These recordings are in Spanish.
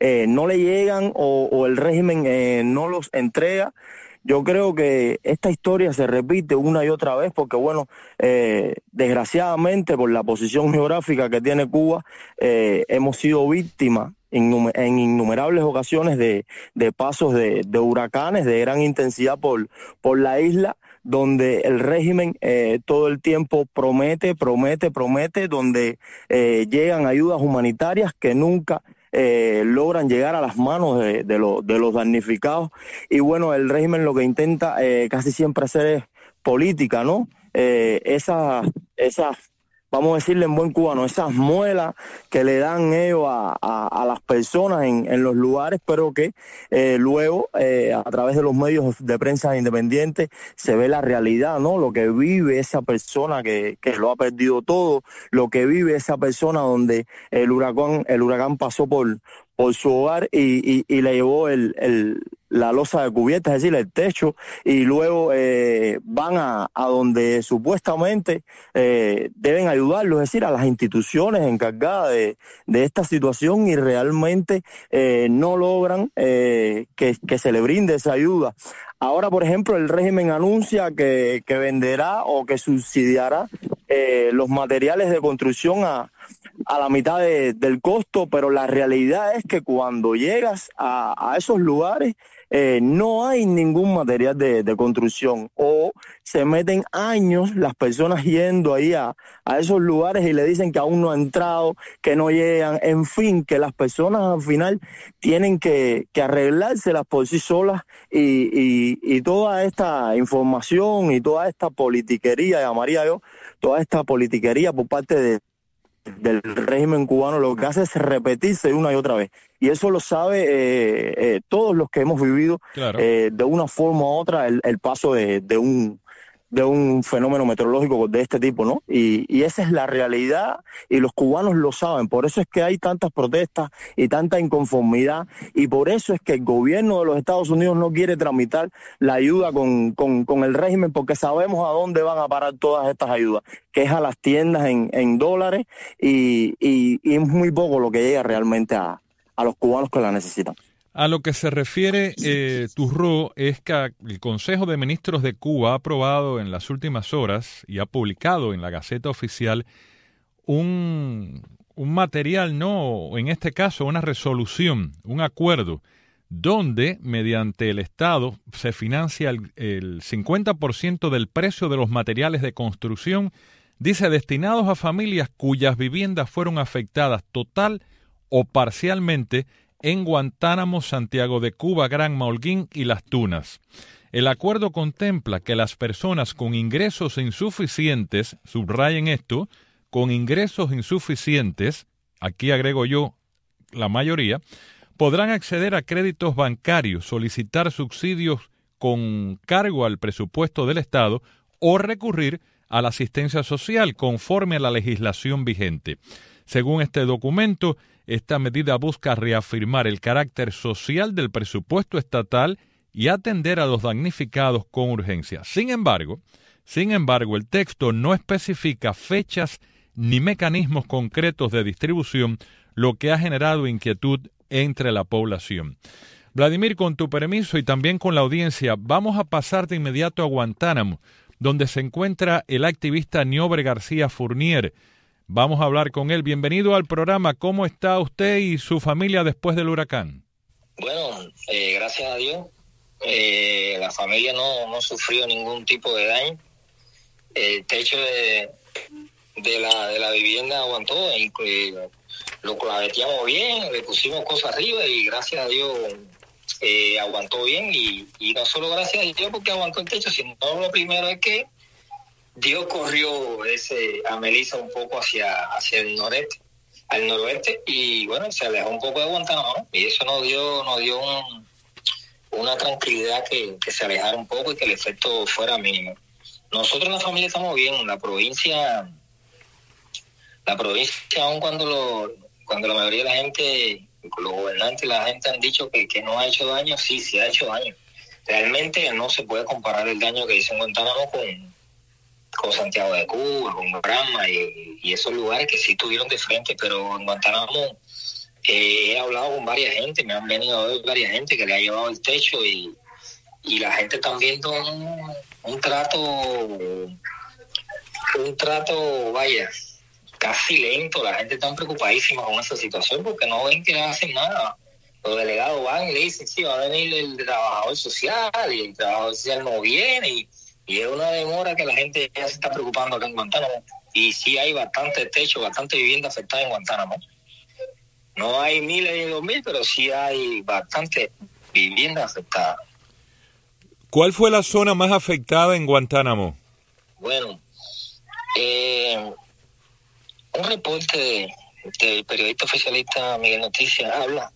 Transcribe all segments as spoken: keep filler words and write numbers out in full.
eh, no le llegan o, o el régimen eh, no los entrega. Yo creo que esta historia se repite una y otra vez porque, bueno, eh, desgraciadamente por la posición geográfica que tiene Cuba, eh, hemos sido víctimas en innumerables ocasiones de, de pasos de, de huracanes de gran intensidad por, por la isla, donde el régimen eh, todo el tiempo promete, promete, promete, donde eh, llegan ayudas humanitarias que nunca Eh, logran llegar a las manos de, de, lo, de los damnificados. Y bueno, el régimen lo que intenta eh, casi siempre hacer es política, ¿no? Eh, esas, esas, vamos a decirle en buen cubano, esas muelas que le dan ellos a, a, a las personas en, en los lugares, pero que eh, luego eh, a través de los medios de prensa independientes se ve la realidad, ¿no? Lo que vive esa persona que, que lo ha perdido todo, lo que vive esa persona donde el huracán, el huracán pasó por, por su hogar y, y, y le llevó el, el, la losa de cubierta, es decir, el techo, y luego eh, van a, a donde supuestamente eh, deben ayudarlos, es decir, a las instituciones encargadas de, de esta situación, y realmente eh, no logran eh, que, que se le brinde esa ayuda. Ahora, por ejemplo, el régimen anuncia que, que venderá o que subsidiará eh, los materiales de construcción a, a la mitad de, del costo, pero la realidad es que cuando llegas a, a esos lugares eh, no hay ningún material de, de construcción, o se meten años las personas yendo ahí a, a esos lugares y le dicen que aún no ha entrado, que no llegan, en fin, que las personas al final tienen que, que arreglárselas por sí solas, y, y, y toda esta información y toda esta politiquería, llamaría yo, toda esta politiquería por parte de del régimen cubano lo que hace es repetirse una y otra vez, y eso lo sabe eh, eh, todos los que hemos vivido claro. eh, de una forma u otra el, el paso de, de un de un fenómeno meteorológico de este tipo, ¿no? Y, y esa es la realidad, y los cubanos lo saben. Por eso es que hay tantas protestas y tanta inconformidad, y por eso es que el gobierno de los Estados Unidos no quiere tramitar la ayuda con, con, con el régimen, porque sabemos a dónde van a parar todas estas ayudas, que es a las tiendas en, en dólares, y, y, y es muy poco lo que llega realmente a, a los cubanos que la necesitan. A lo que se refiere eh, Turró es que el Consejo de Ministros de Cuba ha aprobado en las últimas horas y ha publicado en la Gaceta Oficial un, un material, no, en este caso una resolución, un acuerdo, donde mediante el Estado se financia el, el cincuenta por ciento del precio de los materiales de construcción, dice, destinados a familias cuyas viviendas fueron afectadas total o parcialmente en Guantánamo, Santiago de Cuba, Granma, Holguín y Las Tunas. El acuerdo contempla que las personas con ingresos insuficientes, subrayen esto, con ingresos insuficientes, aquí agrego yo la mayoría, podrán acceder a créditos bancarios, solicitar subsidios con cargo al presupuesto del Estado o recurrir a la asistencia social conforme a la legislación vigente. Según este documento, esta medida busca reafirmar el carácter social del presupuesto estatal y atender a los damnificados con urgencia. Sin embargo, sin embargo, el texto no especifica fechas ni mecanismos concretos de distribución, lo que ha generado inquietud entre la población. Vladimir, con tu permiso y también con la audiencia, vamos a pasar de inmediato a Guantánamo, donde se encuentra el activista Niobre García Fournier. Vamos a hablar con él. Bienvenido al programa. ¿Cómo está usted y su familia después del huracán? Bueno, eh, gracias a Dios, eh, la familia no, no sufrió ningún tipo de daño. El techo de, de, la, de la vivienda aguantó, y, y lo claveteamos bien, le pusimos cosas arriba y gracias a Dios eh, aguantó bien. Y, y no solo gracias a Dios porque aguantó el techo, sino lo primero es que Dios corrió ese a Melissa un poco hacia, hacia el noreste, al noroeste, y bueno, se alejó un poco de Guantánamo, ¿no? Y eso nos dio, nos dio un, una tranquilidad que, que se alejara un poco y que el efecto fuera mínimo. Nosotros en la familia estamos bien, la provincia, la provincia aun cuando lo, cuando la mayoría de la gente, los gobernantes, la gente han dicho que, que no ha hecho daño, sí, sí ha hecho daño. Realmente no se puede comparar el daño que hizo en Guantánamo con con Santiago de Cuba, con Granma y, y esos lugares que sí tuvieron de frente, pero en Guantánamo Eh, he hablado con varias gente, me han venido a ver varias gente que le ha llevado el techo y, y la gente está viendo un, un trato, un trato, vaya, casi lento. La gente está preocupadísima con esa situación porque no ven que no hacen nada. Los delegados van y le dicen, sí, va a venir el trabajador social y el trabajador social no viene y, y es una demora que la gente ya se está preocupando acá en Guantánamo. Y sí hay bastante techo, bastante vivienda afectada en Guantánamo. No hay miles y dos mil, pero sí hay bastante vivienda afectada. ¿Cuál fue la zona más afectada en Guantánamo? Bueno, eh, un reporte de, del periodista oficialista Miguel Noticias habla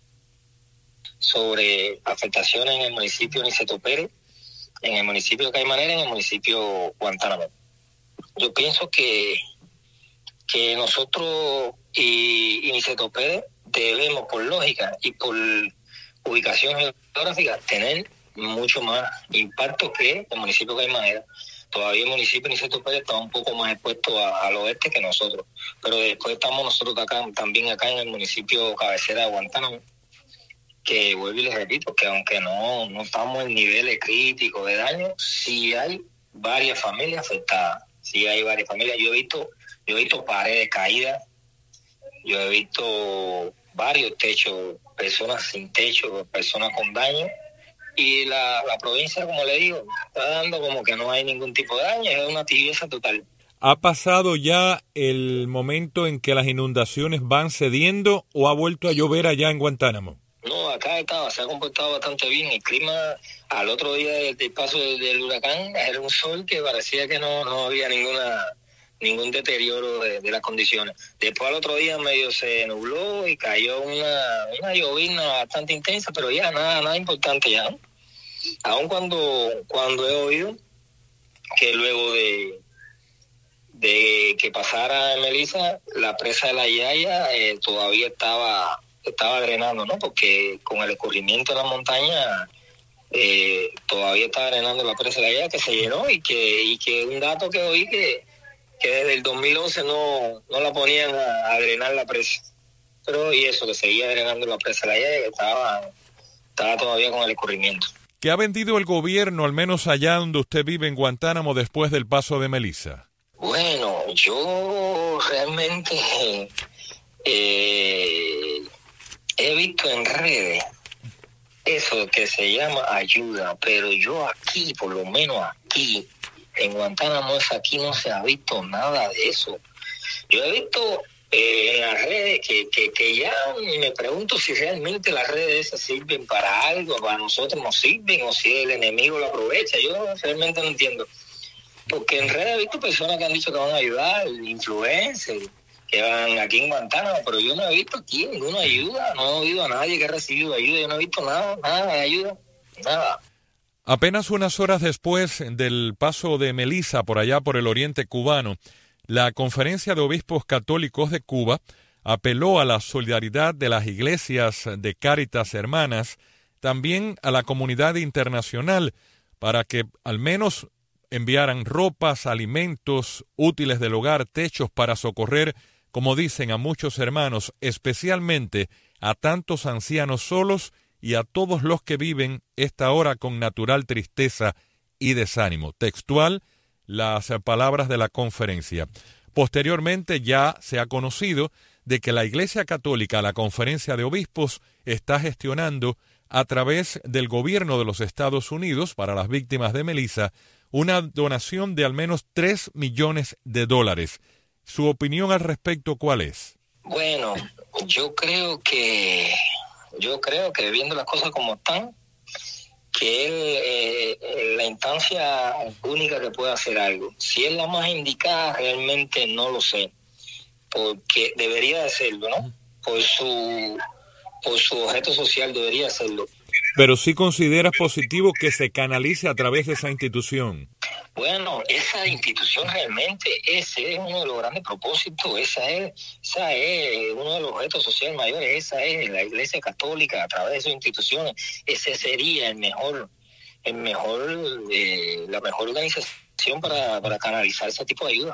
sobre afectaciones en el municipio Niceto Pérez, en el municipio Caimanera, en el municipio Guantánamo. Yo pienso que, que nosotros y, y Niceto Pérez debemos, por lógica y por ubicación geográfica, tener mucho más impacto que el municipio Caimanera. Todavía el municipio Niceto Pérez está un poco más expuesto a, al oeste que nosotros, pero después estamos nosotros acá, también acá en el municipio cabecera de Guantánamo, que vuelvo y les repito, que aunque no, no estamos en niveles críticos de daño, sí hay varias familias afectadas, sí hay varias familias. Yo he visto, yo he visto paredes caídas, yo he visto varios techos, personas sin techo, personas con daño, y la, la provincia, como le digo, está dando como que no hay ningún tipo de daño, es una tibieza total. ¿Ha pasado ya el momento en que las inundaciones van cediendo o ha vuelto a llover allá en Guantánamo? No, acá estaba, se ha comportado bastante bien. El clima, al otro día del, del paso del, del huracán, era un sol que parecía que no, no había ninguna ningún deterioro de, de las condiciones. Después al otro día medio se nubló y cayó una, una llovizna bastante intensa, pero ya nada, nada importante ya, ¿no? Aun cuando, cuando he oído que luego de, de que pasara Melissa, la presa de la Yaya eh, todavía estaba... estaba drenando, ¿no? Porque con el escurrimiento de la montaña eh, todavía estaba drenando la presa de allá, que se llenó, y que y que un dato que oí que, que desde el dos mil once no, no la ponían a, a drenar la presa. Pero y eso, que seguía drenando la presa de allá, que estaba, estaba todavía con el escurrimiento. ¿Qué ha vendido el gobierno, al menos allá donde usted vive en Guantánamo, después del paso de Melissa? Bueno, yo realmente... Eh, he visto en redes eso que se llama ayuda, pero yo aquí, por lo menos aquí, en Guantánamo, aquí no se ha visto nada de eso. Yo he visto eh, en las redes que, que, que ya me pregunto si realmente las redes esas sirven para algo, para nosotros nos sirven, o si el enemigo lo aprovecha. Yo realmente no entiendo. Porque en redes he visto personas que han dicho que van a ayudar, influencers, que van aquí en Guantánamo, pero yo no he visto aquí ninguna ayuda, no he oído a nadie que ha recibido ayuda, yo no he visto nada, nada de ayuda, nada. Apenas unas horas después del paso de Melissa por allá por el oriente cubano, la Conferencia de Obispos Católicos de Cuba apeló a la solidaridad de las iglesias de Cáritas Hermanas, también a la comunidad internacional, para que al menos enviaran ropas, alimentos, útiles del hogar, techos para socorrer, como dicen, a muchos hermanos, especialmente a tantos ancianos solos y a todos los que viven esta hora con natural tristeza y desánimo. Textual, las palabras de la conferencia. Posteriormente ya se ha conocido de que la Iglesia Católica, la Conferencia de Obispos, está gestionando a través del gobierno de los Estados Unidos para las víctimas de Melissa una donación de al menos tres millones de dólares. ¿Su opinión al respecto cuál es? Bueno, yo creo que yo creo que viendo las cosas como están, que él eh, la instancia única que puede hacer algo. Si es la más indicada, realmente no lo sé, porque debería de hacerlo, ¿no? Por su por su objeto social debería hacerlo. Pero sí consideras positivo que se canalice a través de esa institución. Bueno, esa institución realmente, ese es uno de los grandes propósitos, esa es, esa es uno de los objetos sociales mayores, esa es la Iglesia Católica a través de sus instituciones, ese sería el mejor, el mejor, eh, la mejor organización para, para canalizar ese tipo de ayuda.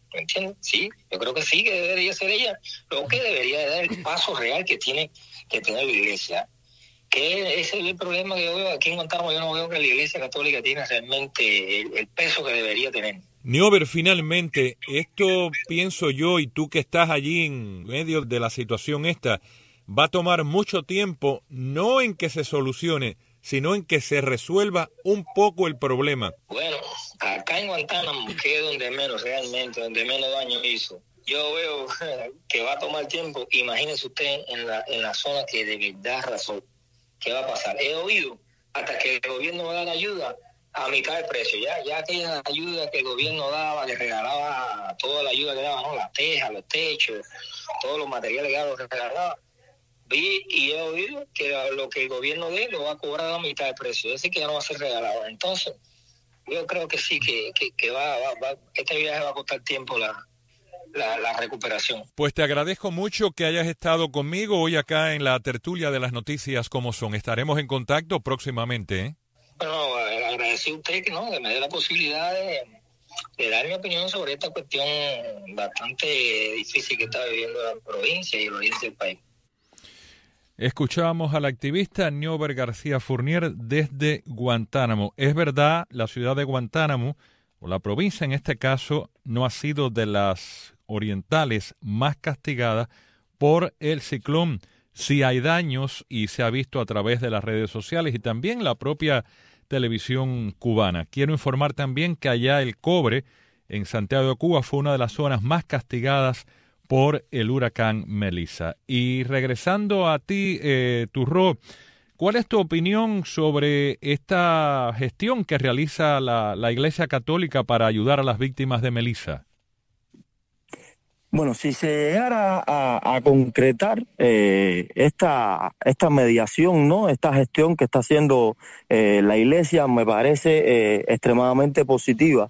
¿me entiendes? Sí, yo creo que sí, que debería ser ella, lo que debería dar el paso real que tiene que tener la iglesia. Que ese es el problema que yo veo aquí en Guantánamo. Yo no veo que la iglesia católica tiene realmente el, el peso que debería tener. Niober, finalmente, esto pienso yo, y tú que estás allí en medio de la situación esta, va a tomar mucho tiempo, no en que se solucione, sino en que se resuelva un poco el problema. Bueno, acá en Guantánamo, que es donde menos realmente, donde menos daño hizo, yo veo que va a tomar tiempo. Imagínese usted en la, en la zona que de verdad razón, ¿qué va a pasar? He oído hasta que el gobierno va a dar ayuda a mitad de precio, ya, ya aquella ayuda que el gobierno daba, que regalaba, toda la ayuda que daba, ¿no? Las tejas, los techos, todos los materiales que los regalaba. Vi y he oído que lo que el gobierno dé lo va a cobrar a mitad de precio, es decir, que ya no va a ser regalado. Entonces, yo creo que sí, que, que, que va, va, va, este viaje va a costar tiempo la, la, la recuperación. Pues te agradezco mucho que hayas estado conmigo hoy acá en la tertulia de las noticias como son. Estaremos en contacto próximamente, ¿eh? Bueno, agradecer a usted que, ¿no? que me dé la posibilidad de, de dar mi opinión sobre esta cuestión bastante difícil que está viviendo la provincia y el oriente del país. Escuchábamos al activista Niober García Fournier desde Guantánamo. Es verdad, la ciudad de Guantánamo, o la provincia en este caso, no ha sido de las orientales más castigadas por el ciclón. Sí hay daños y se ha visto a través de las redes sociales y también la propia televisión cubana. Quiero informar también que allá el cobre en Santiago de Cuba fue una de las zonas más castigadas por el huracán Melissa. Y regresando a ti, eh, Turró, ¿cuál es tu opinión sobre esta gestión que realiza la, la Iglesia Católica para ayudar a las víctimas de Melissa? Bueno, si se llegara a, a concretar eh, esta esta mediación, ¿no? Esta gestión que está haciendo eh, la Iglesia, me parece eh, extremadamente positiva.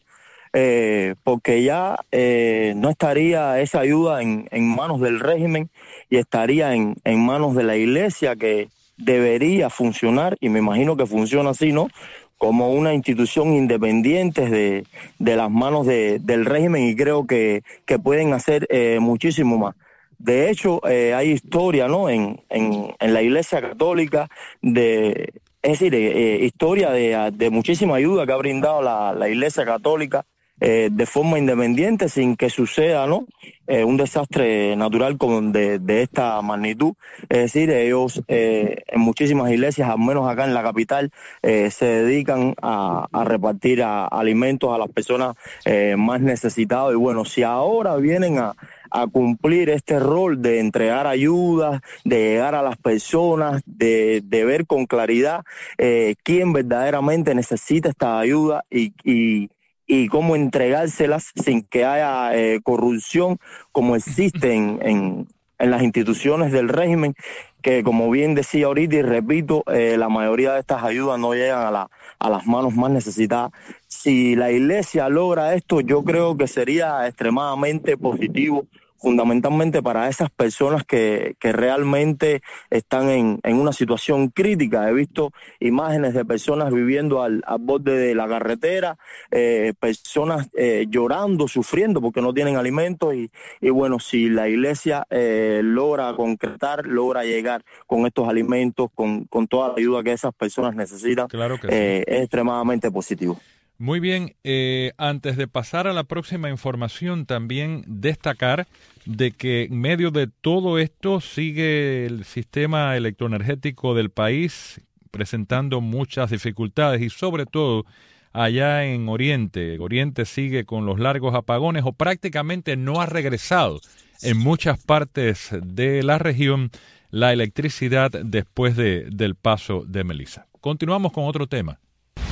Eh, porque ya eh, no estaría esa ayuda en, en manos del régimen y estaría en, en manos de la iglesia, que debería funcionar, y me imagino que funciona así, ¿no? Como una institución independiente de, de las manos de, del régimen, y creo que, que pueden hacer eh, muchísimo más. De hecho, eh, hay historia, ¿no? En, en, en la Iglesia Católica de... Es decir, eh, historia de, de muchísima ayuda que ha brindado la, la Iglesia Católica eh, de forma independiente, sin que suceda, ¿no? Eh, un desastre natural como de, de esta magnitud. Es decir, ellos eh, en muchísimas iglesias, al menos acá en la capital, eh, se dedican a, a repartir a, alimentos a las personas eh, más necesitadas. Y bueno, si ahora vienen a a cumplir este rol de entregar ayudas, de llegar a las personas, de, de ver con claridad eh, quién verdaderamente necesita esta ayuda y, y, y cómo entregárselas sin que haya eh, corrupción, como existe en, en, en las instituciones del régimen, que como bien decía ahorita y repito, eh, la mayoría de estas ayudas no llegan a, la, a las manos más necesitadas. Si la iglesia logra esto, yo creo que sería extremadamente positivo, fundamentalmente para esas personas que, que realmente están en, en una situación crítica. He visto imágenes de personas viviendo al, al borde de la carretera, eh, personas eh, llorando, sufriendo porque no tienen alimentos, y, y bueno, si la iglesia eh, logra concretar, logra llegar con estos alimentos, con, con toda la ayuda que esas personas necesitan, claro que eh, sí. Es extremadamente positivo. Muy bien, eh, antes de pasar a la próxima información, también destacar de que en medio de todo esto sigue el sistema electroenergético del país presentando muchas dificultades, y sobre todo allá en Oriente. Oriente sigue con los largos apagones, o prácticamente no ha regresado en muchas partes de la región la electricidad después de, del paso de Melissa. Continuamos con otro tema.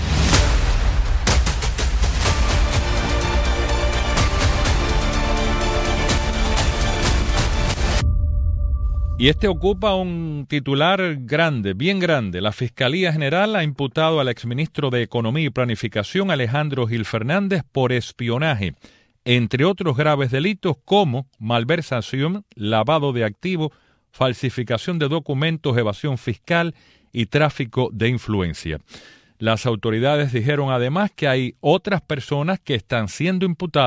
Y este ocupa un titular grande, bien grande. La Fiscalía General ha imputado al exministro de Economía y Planificación, Alejandro Gil Fernández, por espionaje, entre otros graves delitos como malversación, lavado de activos, falsificación de documentos, evasión fiscal y tráfico de influencia. Las autoridades dijeron además que hay otras personas que están siendo imputadas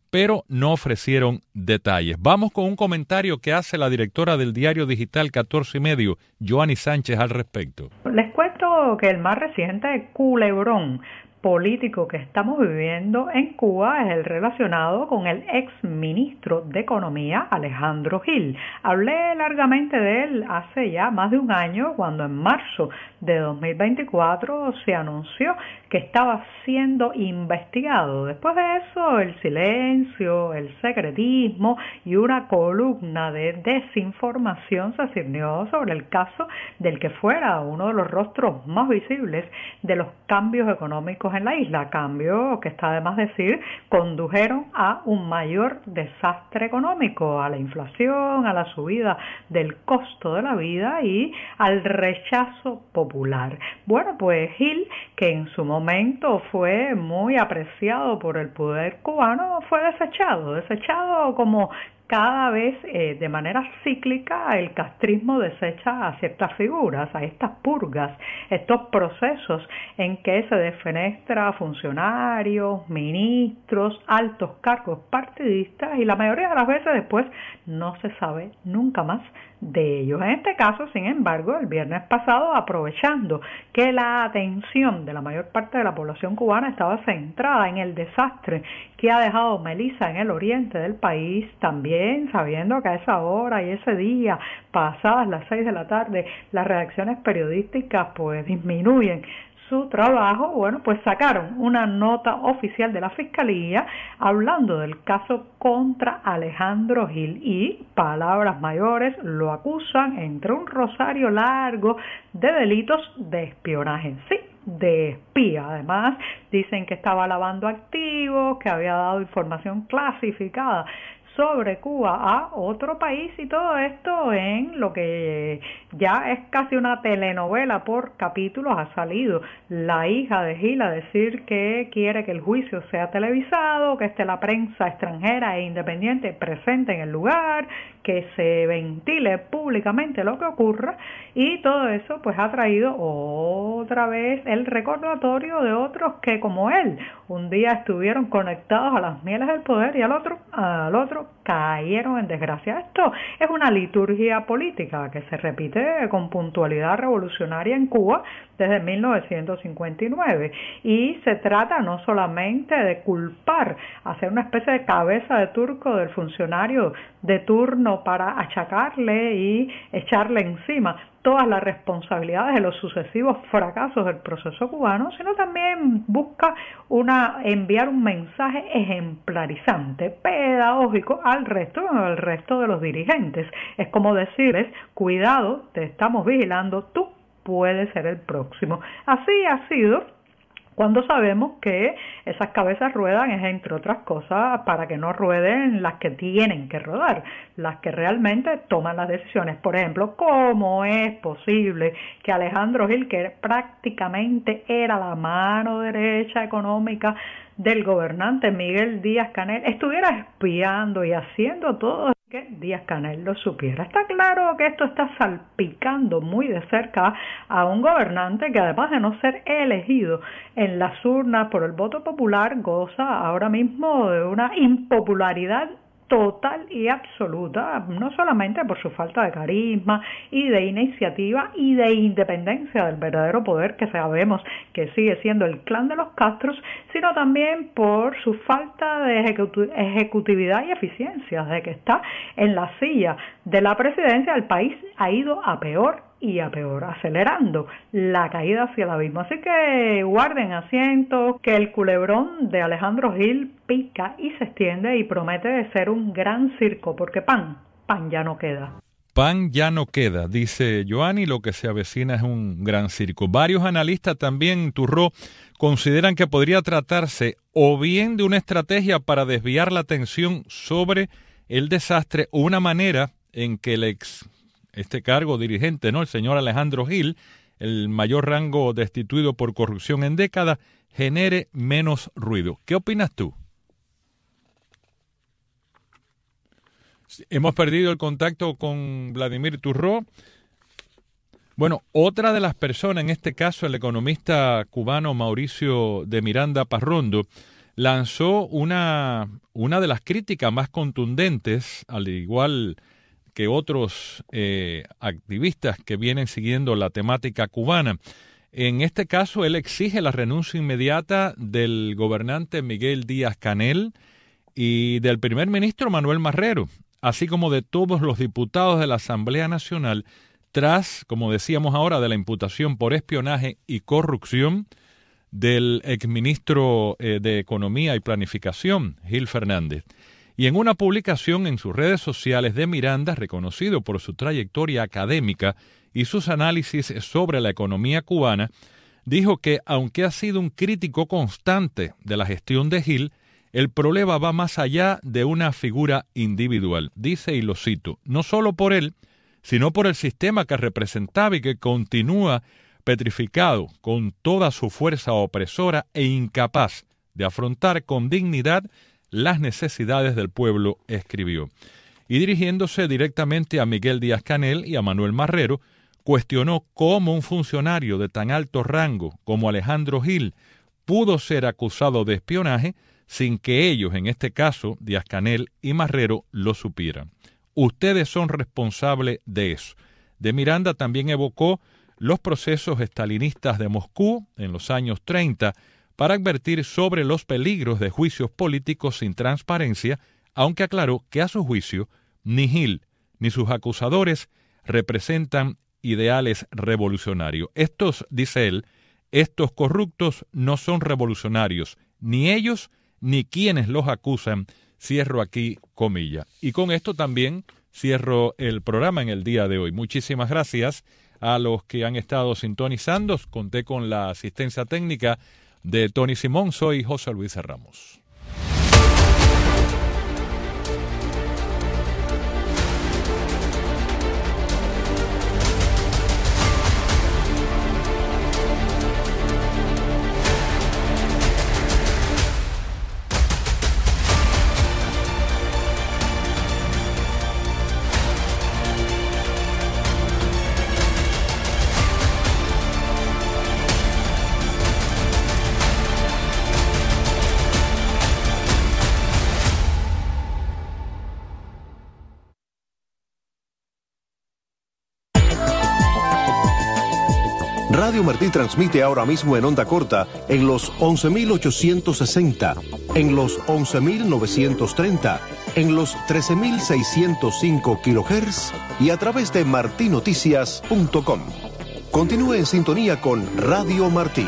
pero no ofrecieron detalles. Vamos con un comentario que hace la directora del diario digital catorce y medio, Joanny Sánchez, al respecto. Les cuento que el más reciente culebrón político que estamos viviendo en Cuba es el relacionado con el ex ministro de Economía, Alejandro Gil. Hablé largamente de él hace ya más de un año, cuando en marzo de dos mil veinticuatro se anunció que estaba siendo investigado. Después de eso, el silencio, el secretismo y una columna de desinformación se ciñó sobre el caso del que fuera uno de los rostros más visibles de los cambios económicos en la isla, cambios que está de más decir condujeron a un mayor desastre económico, a la inflación, a la subida del costo de la vida y al rechazo popular. Bueno, pues Gil, que en su momento fue muy apreciado por el poder cubano, fue desechado, desechado como cada vez eh, de manera cíclica el castrismo desecha a ciertas figuras, a estas purgas, estos procesos en que se defenestra a funcionarios, ministros, altos cargos partidistas y la mayoría de las veces después no se sabe nunca más de ellos. En este caso, sin embargo, el viernes pasado, aprovechando que la atención de la mayor parte de la población cubana estaba centrada en el desastre que ha dejado Melissa en el oriente del país, también sabiendo que a esa hora y ese día, pasadas las seis de la tarde, las redacciones periodísticas pues disminuyen su trabajo, bueno, pues sacaron una nota oficial de la Fiscalía hablando del caso contra Alejandro Gil y, palabras mayores, lo acusan entre un rosario largo de delitos de espionaje. Sí, de espía. Además, dicen que estaba lavando activos, que había dado información clasificada sobre Cuba a otro país y todo esto en lo que ya es casi una telenovela por capítulos. Ha salido la hija de Gil a decir que quiere que el juicio sea televisado, que esté la prensa extranjera e independiente presente en el lugar, que se ventile públicamente lo que ocurra y todo eso pues ha traído otra vez el recordatorio de otros que como él un día estuvieron conectados a las mieles del poder y al otro, al otro cayeron en desgracia. Esto es una liturgia política que se repite con puntualidad revolucionaria en Cuba desde mil novecientos cincuenta y nueve y se trata no solamente de culpar, hacer una especie de cabeza de turco del funcionario de turno para achacarle y echarle encima todas las responsabilidades de los sucesivos fracasos del proceso cubano, sino también busca una enviar un mensaje ejemplarizante, pedagógico al resto, al resto de los dirigentes. Es como decirles, cuidado, te estamos vigilando, tú puedes ser el próximo. Así ha sido cuando sabemos que esas cabezas ruedan es, entre otras cosas, para que no rueden las que tienen que rodar, las que realmente toman las decisiones. Por ejemplo, ¿cómo es posible que Alejandro Gil, que prácticamente era la mano derecha económica del gobernante Miguel Díaz-Canel, estuviera espiando y haciendo todo que Díaz-Canel lo supiera? Está claro que esto está salpicando muy de cerca a un gobernante que, además de no ser elegido en las urnas por el voto popular, goza ahora mismo de una impopularidad total y absoluta, no solamente por su falta de carisma y de iniciativa y de independencia del verdadero poder que sabemos que sigue siendo el clan de los Castros, sino también por su falta de ejecutu- ejecutividad y eficiencia. Desde que está en la silla de la presidencia, el país ha ido a peor y a peor, acelerando la caída hacia el abismo. Así que guarden asientos, que el culebrón de Alejandro Gil pica y se extiende y promete de ser un gran circo, porque pan, pan ya no queda. Pan ya no queda, dice Joanny, lo que se avecina es un gran circo. Varios analistas también, Turró, consideran que podría tratarse o bien de una estrategia para desviar la atención sobre el desastre o una manera en que el ex este cargo dirigente, ¿no? El señor Alejandro Gil, el mayor rango destituido por corrupción en décadas, genere menos ruido. ¿Qué opinas tú? Hemos perdido el contacto con Vladimir Turró. Bueno, otra de las personas, en este caso el economista cubano Mauricio de Miranda Parrondo, lanzó una, una de las críticas más contundentes, al igual que otros eh, activistas que vienen siguiendo la temática cubana. En este caso, él exige la renuncia inmediata del gobernante Miguel Díaz-Canel y del primer ministro Manuel Marrero, así como de todos los diputados de la Asamblea Nacional, tras, como decíamos ahora, de la imputación por espionaje y corrupción del exministro eh, de Economía y Planificación, Gil Fernández. Y en una publicación en sus redes sociales de Miranda, reconocido por su trayectoria académica y sus análisis sobre la economía cubana, dijo que, aunque ha sido un crítico constante de la gestión de Gil, el problema va más allá de una figura individual. Dice, y lo cito, no solo por él, sino por el sistema que representaba y que continúa petrificado con toda su fuerza opresora e incapaz de afrontar con dignidad las necesidades del pueblo, escribió. Y dirigiéndose directamente a Miguel Díaz-Canel y a Manuel Marrero, cuestionó cómo un funcionario de tan alto rango como Alejandro Gil pudo ser acusado de espionaje sin que ellos, en este caso Díaz-Canel y Marrero, lo supieran. Ustedes son responsables de eso. De Miranda también evocó los procesos estalinistas de Moscú en los años treinta para advertir sobre los peligros de juicios políticos sin transparencia, aunque aclaró que a su juicio ni Gil ni sus acusadores representan ideales revolucionarios. Estos, dice él, estos corruptos no son revolucionarios, ni ellos ni quienes los acusan, cierro aquí comilla. Y con esto también cierro el programa en el día de hoy. Muchísimas gracias a los que han estado sintonizando. Conté con la asistencia técnica de Tony Simón. Soy José Luis Ramos. Radio Martí transmite ahora mismo en onda corta en los once mil ochocientos sesenta, en los once mil novecientos treinta, en los trece mil seiscientos cinco kilohertz y a través de martí noticias punto com. Continúe en sintonía con Radio Martí.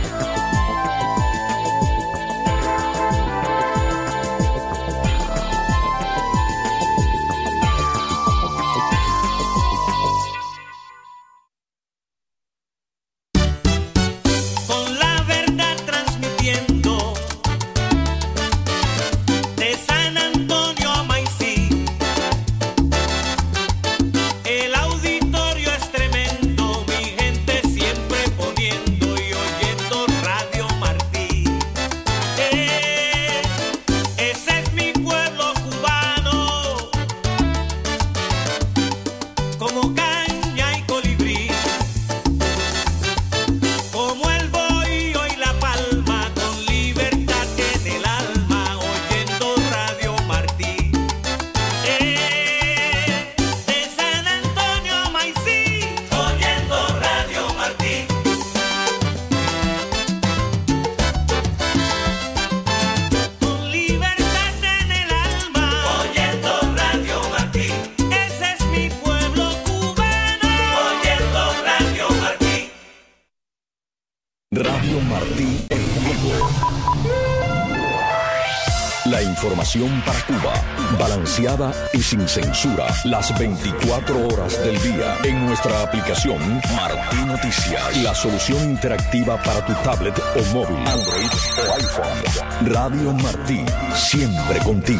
Información para Cuba, balanceada y sin censura, las veinticuatro horas del día en nuestra aplicación Martí Noticias, la solución interactiva para tu tablet o móvil, Android o iPhone. Radio Martí, siempre contigo.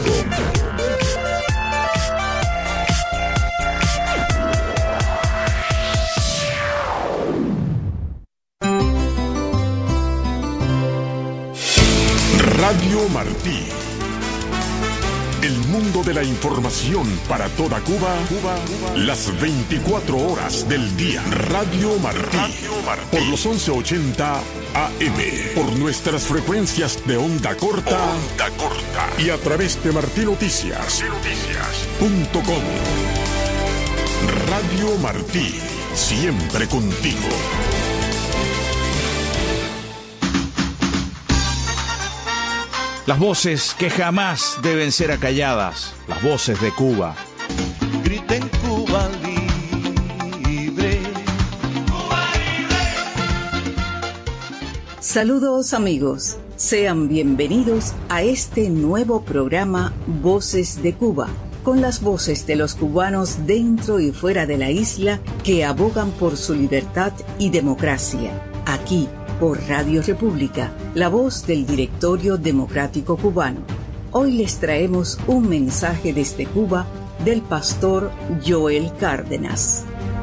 Radio Martí. El mundo de la información para toda Cuba, Cuba, Cuba. Las veinticuatro horas del día. Radio Martí. Radio Martí. Por los once ochenta A M. Por nuestras frecuencias de onda corta. Onda corta. Y a través de martí noticias punto com. Radio Martí. Siempre contigo. Las voces que jamás deben ser acalladas, las voces de Cuba. Griten Cuba libre. Cuba libre. Saludos amigos, sean bienvenidos a este nuevo programa Voces de Cuba, con las voces de los cubanos dentro y fuera de la isla que abogan por su libertad y democracia, aquí por Radio República, la voz del Directorio Democrático Cubano. Hoy les traemos un mensaje desde Cuba del pastor Joel Cárdenas.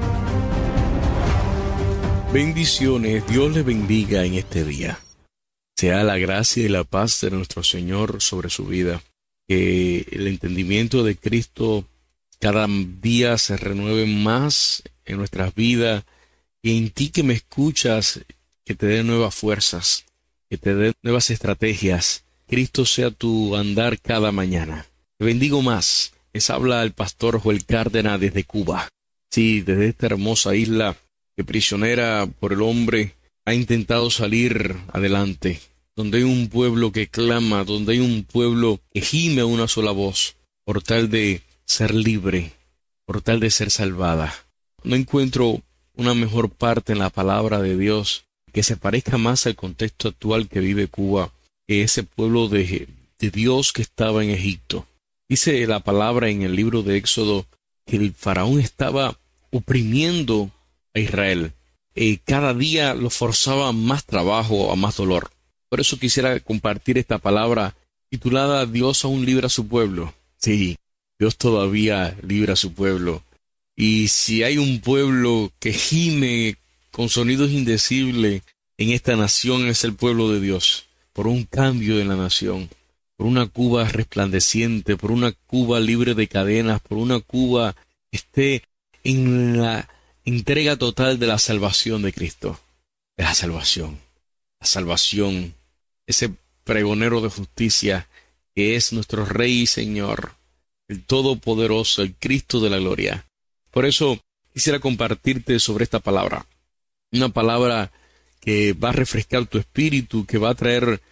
Bendiciones, Dios les bendiga en este día. Sea la gracia y la paz de nuestro Señor sobre su vida. Que el entendimiento de Cristo cada día se renueve más en nuestras vidas, y en ti que me escuchas, que te dé nuevas fuerzas, que te dé nuevas estrategias. Cristo sea tu andar cada mañana. Te bendigo más. Les habla el pastor Joel Cárdenas desde Cuba. Sí, desde esta hermosa isla que prisionera por el hombre ha intentado salir adelante. Donde hay un pueblo que clama, donde hay un pueblo que gime a una sola voz, por tal de ser libre, por tal de ser salvada. No encuentro una mejor parte en la palabra de Dios que se parezca más al contexto actual que vive Cuba, que ese pueblo de, de Dios que estaba en Egipto. Dice la palabra en el libro de Éxodo que el faraón estaba oprimiendo a Israel. Eh, cada día lo forzaba a más trabajo, a más dolor. Por eso quisiera compartir esta palabra titulada Dios aún libra a su pueblo. Sí, Dios todavía libra a su pueblo. Y si hay un pueblo que gime con sonidos indecibles en esta nación, es el pueblo de Dios, por un cambio en la nación, por una Cuba resplandeciente, por una Cuba libre de cadenas, por una Cuba que esté en la entrega total de la salvación de Cristo, de la salvación, la salvación, ese pregonero de justicia que es nuestro Rey y Señor, el Todopoderoso, el Cristo de la gloria. Por eso quisiera compartirte sobre esta palabra. Una palabra que va a refrescar tu espíritu, que va a traer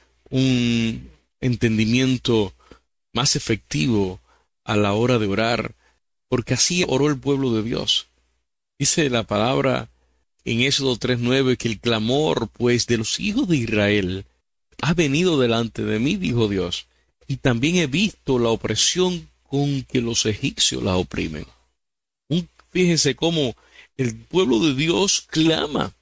un entendimiento más efectivo a la hora de orar, porque así oró el pueblo de Dios. Dice la palabra en Éxodo tres nueve que el clamor, pues, de los hijos de Israel ha venido delante de mí, dijo Dios, y también he visto la opresión con que los egipcios la oprimen. Un, fíjense cómo el pueblo de Dios clama,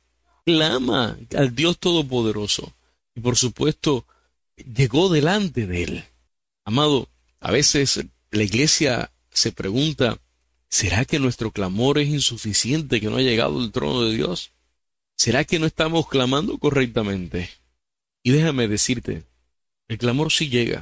clama al Dios Todopoderoso. Y por supuesto, llegó delante de él. Amado, a veces la iglesia se pregunta, ¿será que nuestro clamor es insuficiente, que no ha llegado al trono de Dios? ¿Será que no estamos clamando correctamente? Y déjame decirte, el clamor sí llega.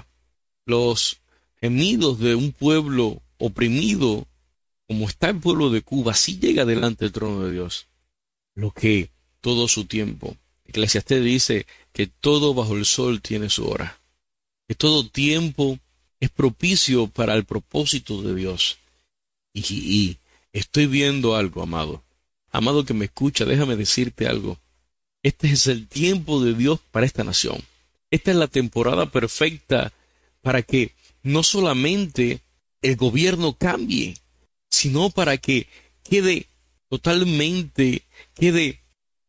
Los gemidos de un pueblo oprimido, como está el pueblo de Cuba, sí llega delante del trono de Dios. Lo que todo su tiempo. Eclesiastés dice que todo bajo el sol tiene su hora. Que todo tiempo es propicio para el propósito de Dios. Y, y estoy viendo algo, amado. Amado que me escucha, déjame decirte algo. Este es el tiempo de Dios para esta nación. Esta es la temporada perfecta para que no solamente el gobierno cambie, sino para que quede totalmente, quede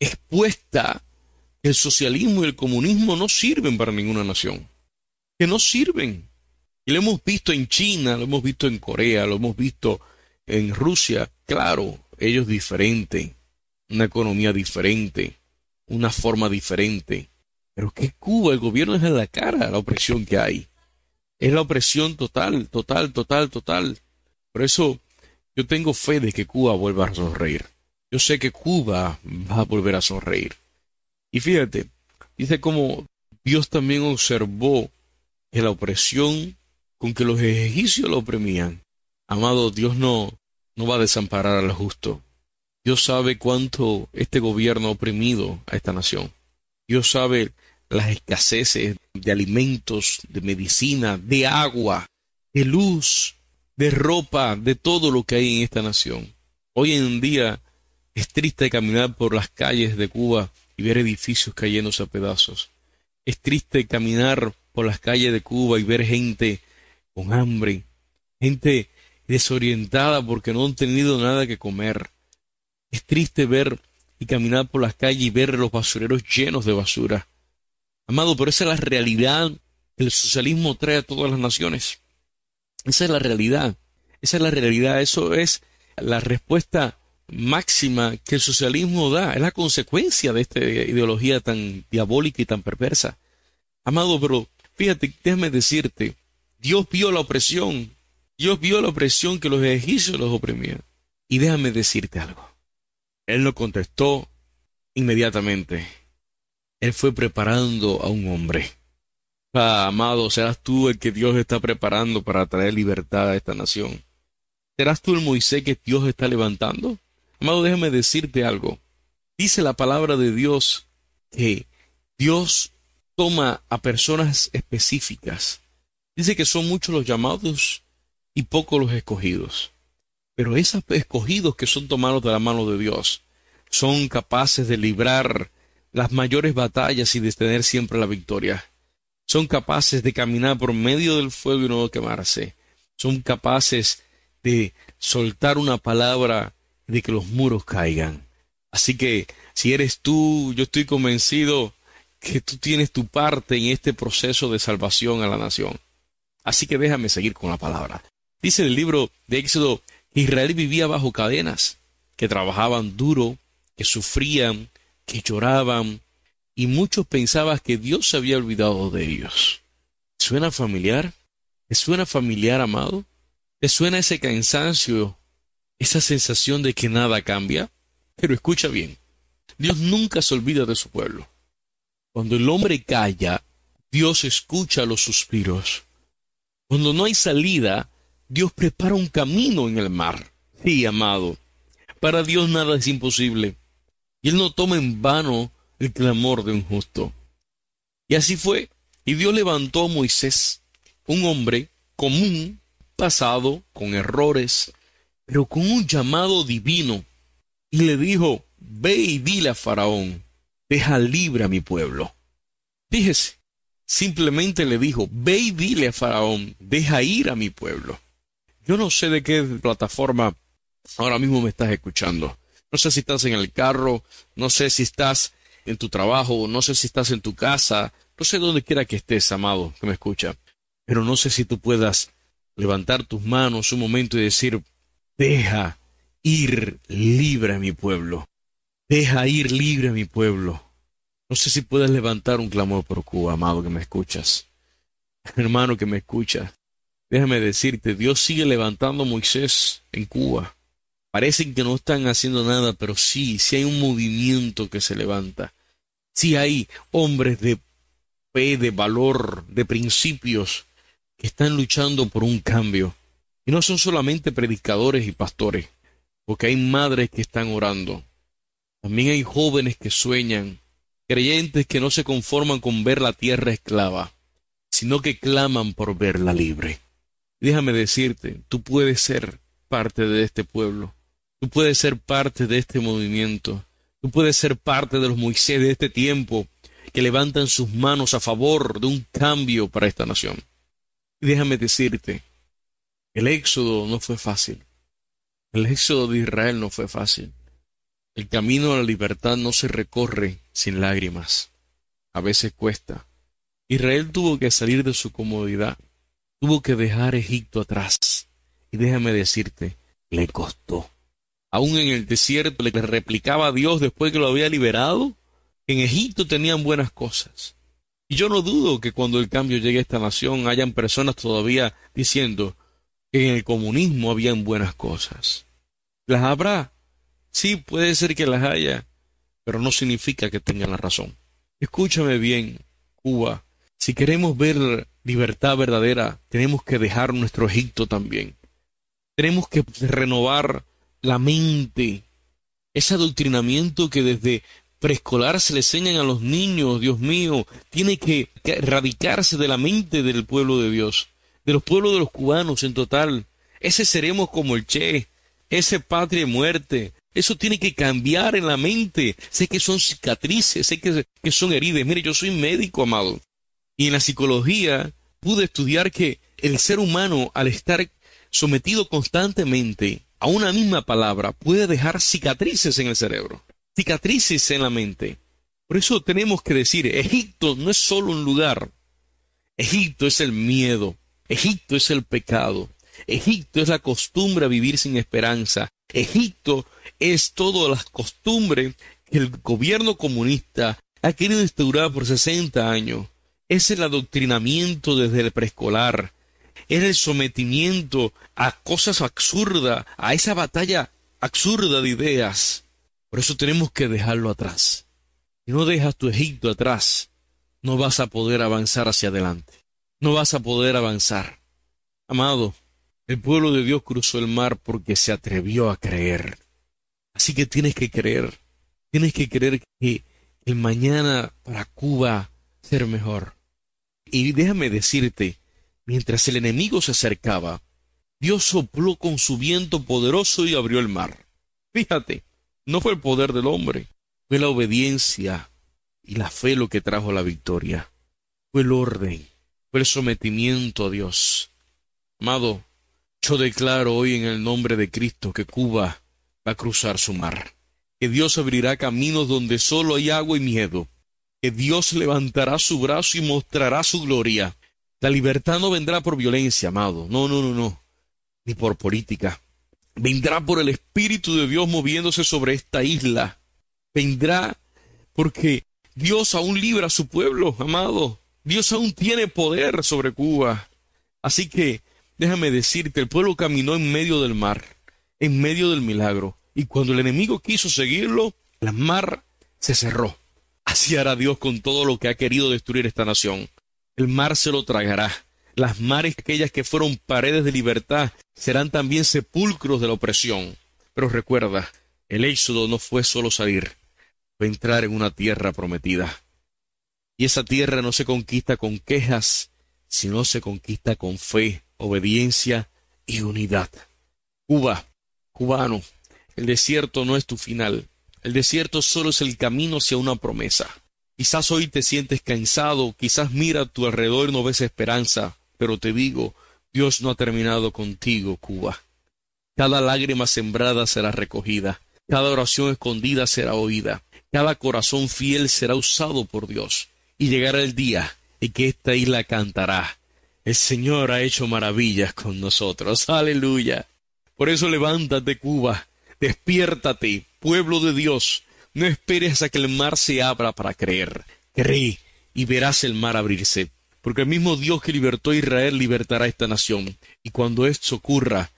expuesta que el socialismo y el comunismo no sirven para ninguna nación. Que no sirven. Y lo hemos visto en China, lo hemos visto en Corea, lo hemos visto en Rusia. Claro, ellos diferentes, una economía diferente, una forma diferente. Pero que Cuba, el gobierno es en la cara la opresión que hay. Es la opresión total, total, total, total. Por eso yo tengo fe de que Cuba vuelva a sonreír. Yo sé que Cuba va a volver a sonreír. Y fíjate, dice cómo Dios también observó que la opresión con que los egipcios lo oprimían. Amado, Dios no, no va a desamparar al justo. Dios sabe cuánto este gobierno ha oprimido a esta nación. Dios sabe las escaseces de alimentos, de medicina, de agua, de luz, de ropa, de todo lo que hay en esta nación. Hoy en día es triste caminar por las calles de Cuba y ver edificios cayéndose a pedazos. Es triste caminar por las calles de Cuba y ver gente con hambre, gente desorientada porque no han tenido nada que comer. Es triste ver y caminar por las calles y ver los basureros llenos de basura. Amado, pero esa es la realidad que el socialismo trae a todas las naciones. Esa es la realidad. Esa es la realidad. Eso es la respuesta máxima que el socialismo da. Es la consecuencia de esta ideología tan diabólica y tan perversa. Amado, pero fíjate, déjame decirte, Dios vio la opresión. Dios vio la opresión que los egipcios los oprimían. Y déjame decirte algo. Él no contestó inmediatamente. Él fue preparando a un hombre. Ah, amado, serás tú el que Dios está preparando para traer libertad a esta nación. ¿Serás tú el Moisés que Dios está levantando? Amado, déjame decirte algo. Dice la palabra de Dios que Dios toma a personas específicas. Dice que son muchos los llamados y pocos los escogidos. Pero esos escogidos que son tomados de la mano de Dios son capaces de librar las mayores batallas y de tener siempre la victoria. Son capaces de caminar por medio del fuego y no quemarse. Son capaces de soltar una palabra y de que los muros caigan. Así que si eres tú, yo estoy convencido que tú tienes tu parte en este proceso de salvación a la nación. Así que déjame seguir con la palabra. Dice el libro de Éxodo que Israel vivía bajo cadenas, que trabajaban duro, que sufrían, que lloraban, y muchos pensaban que Dios se había olvidado de ellos. ¿Suena familiar? ¿Te suena familiar, amado? ¿Te suena ese cansancio, esa sensación de que nada cambia? Pero escucha bien, Dios nunca se olvida de su pueblo. Cuando el hombre calla, Dios escucha los suspiros. Cuando no hay salida, Dios prepara un camino en el mar. Sí, amado, para Dios nada es imposible. Y Él no toma en vano el clamor de un justo. Y así fue. Y Dios levantó a Moisés, un hombre común, pasado, con errores, pero con un llamado divino. Y le dijo, ve y dile a Faraón, deja libre a mi pueblo. Fíjese, simplemente le dijo, ve y dile a Faraón, deja ir a mi pueblo. Yo no sé de qué plataforma ahora mismo me estás escuchando. No sé si estás en el carro, no sé si estás en tu trabajo, no sé si estás en tu casa, no sé dónde quiera que estés, amado, que me escucha. Pero no sé si tú puedas levantar tus manos un momento y decir, deja ir libre a mi pueblo. Deja ir libre a mi pueblo. No sé si puedes levantar un clamor por Cuba, amado, que me escuchas. Hermano que me escuchas. Déjame decirte, Dios sigue levantando a Moisés en Cuba. Parecen que no están haciendo nada, pero sí, sí hay un movimiento que se levanta. Sí hay hombres de fe, de valor, de principios, que están luchando por un cambio. Y no son solamente predicadores y pastores, porque hay madres que están orando. También hay jóvenes que sueñan, creyentes que no se conforman con ver la tierra esclava, sino que claman por verla libre. Déjame decirte, tú puedes ser parte de este pueblo. Tú puedes ser parte de este movimiento. Tú puedes ser parte de los Moisés de este tiempo que levantan sus manos a favor de un cambio para esta nación. Y déjame decirte, el éxodo no fue fácil. El éxodo de Israel no fue fácil. El camino a la libertad no se recorre sin lágrimas. A veces cuesta. Israel tuvo que salir de su comodidad. Tuvo que dejar Egipto atrás. Y déjame decirte, le costó. Aún en el desierto le replicaba a Dios después que lo había liberado. En Egipto tenían buenas cosas. Y yo no dudo que cuando el cambio llegue a esta nación hayan personas todavía diciendo que en el comunismo habían buenas cosas. ¿Las habrá? Sí, puede ser que las haya, pero no significa que tengan la razón. Escúchame bien, Cuba. Si queremos ver libertad verdadera, tenemos que dejar nuestro Egipto también. Tenemos que renovar la mente. Ese adoctrinamiento que desde preescolar se le enseñan a los niños, Dios mío, tiene que, que erradicarse de la mente del pueblo de Dios, de los pueblos de los cubanos en total. Ese seremos como el Che, ese patria y muerte. Eso tiene que cambiar en la mente. Sé que son cicatrices, sé que, que son heridas. Mire, yo soy médico, amado. Y en la psicología pude estudiar que el ser humano, al estar sometido constantemente a una misma palabra, puede dejar cicatrices en el cerebro, cicatrices en la mente. Por eso tenemos que decir, Egipto no es solo un lugar. Egipto es el miedo. Egipto es el pecado. Egipto es la costumbre a vivir sin esperanza. Egipto es todas las costumbres que el gobierno comunista ha querido instaurar por sesenta años. Es el adoctrinamiento desde el preescolar. Es el sometimiento a cosas absurdas, a esa batalla absurda de ideas. Por eso tenemos que dejarlo atrás. Si no dejas tu Egipto atrás, no vas a poder avanzar hacia adelante. No vas a poder avanzar. Amado, el pueblo de Dios cruzó el mar porque se atrevió a creer. Así que tienes que creer. Tienes que creer que el mañana para Cuba será mejor. Y déjame decirte, mientras el enemigo se acercaba, Dios sopló con su viento poderoso y abrió el mar. Fíjate, no fue el poder del hombre, fue la obediencia y la fe lo que trajo la victoria. Fue el orden, fue el sometimiento a Dios. Amado, yo declaro hoy en el nombre de Cristo que Cuba va a cruzar su mar, que Dios abrirá caminos donde solo hay agua y miedo, que Dios levantará su brazo y mostrará su gloria. La libertad no vendrá por violencia, amado, no, no, no, no, ni por política. Vendrá por el Espíritu de Dios moviéndose sobre esta isla. Vendrá porque Dios aún libra a su pueblo, amado. Dios aún tiene poder sobre Cuba. Así que, déjame decirte, el pueblo caminó en medio del mar, en medio del milagro. Y cuando el enemigo quiso seguirlo, el mar se cerró. Así hará Dios con todo lo que ha querido destruir esta nación. El mar se lo tragará. Las mares, aquellas que fueron paredes de libertad, serán también sepulcros de la opresión. Pero recuerda, el éxodo no fue solo salir, fue entrar en una tierra prometida. Y esa tierra no se conquista con quejas, sino se conquista con fe, obediencia y unidad. Cuba, cubano, el desierto no es tu final. El desierto solo es el camino hacia una promesa. Quizás hoy te sientes cansado, quizás mira a tu alrededor y no ves esperanza, pero te digo, Dios no ha terminado contigo, Cuba. Cada lágrima sembrada será recogida, cada oración escondida será oída, cada corazón fiel será usado por Dios, y llegará el día en que esta isla cantará. El Señor ha hecho maravillas con nosotros. ¡Aleluya! Por eso levántate, Cuba, despiértate, pueblo de Dios. No esperes a que el mar se abra para creer. Cree y verás el mar abrirse, porque el mismo Dios que libertó a Israel libertará a esta nación. Y cuando esto ocurra,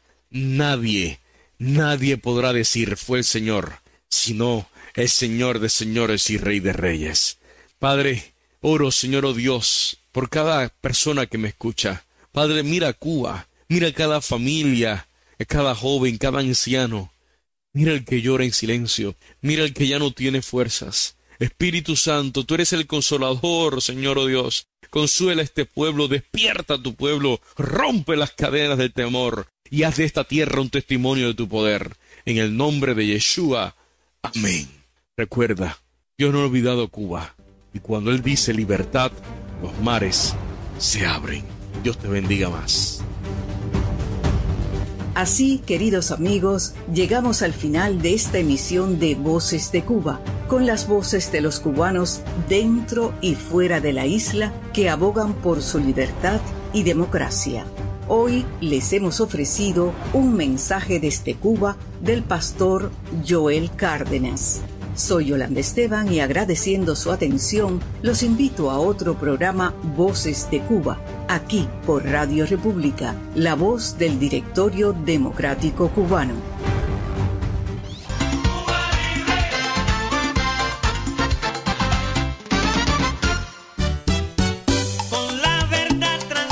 nadie, nadie podrá decir fue el Señor, sino el Señor de señores y Rey de reyes. Padre, oro, Señor, oh Dios, por cada persona que me escucha. Padre, mira a Cuba, mira a cada familia, a cada joven, cada anciano. Mira el que llora en silencio, mira el que ya no tiene fuerzas. Espíritu Santo, tú eres el consolador, Señor, oh Dios. Consuela a este pueblo, despierta a tu pueblo, rompe las cadenas del temor y haz de esta tierra un testimonio de tu poder. En el nombre de Yeshua. Amén. Recuerda, Dios no ha olvidado Cuba. Y cuando Él dice libertad, los mares se abren. Dios te bendiga más. Así, queridos amigos, llegamos al final de esta emisión de Voces de Cuba, con las voces de los cubanos dentro y fuera de la isla que abogan por su libertad y democracia. Hoy les hemos ofrecido un mensaje desde Cuba del pastor Joel Cárdenas. Soy Yolanda Esteban y agradeciendo su atención, los invito a otro programa Voces de Cuba, aquí por Radio República, la voz del Directorio Democrático Cubano. Con la verdad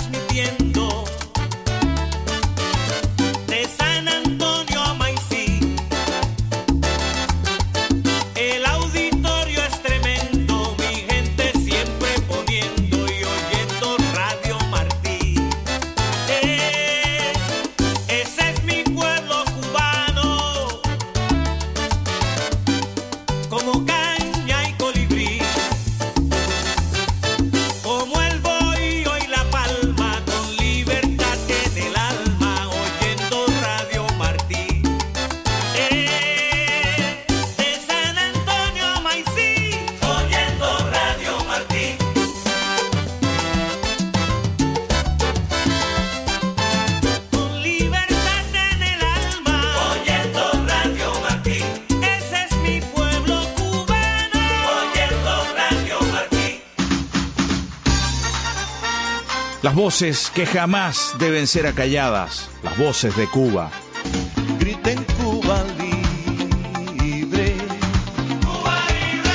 Las voces que jamás deben ser acalladas, las voces de Cuba. Griten Cuba libre. Cuba libre.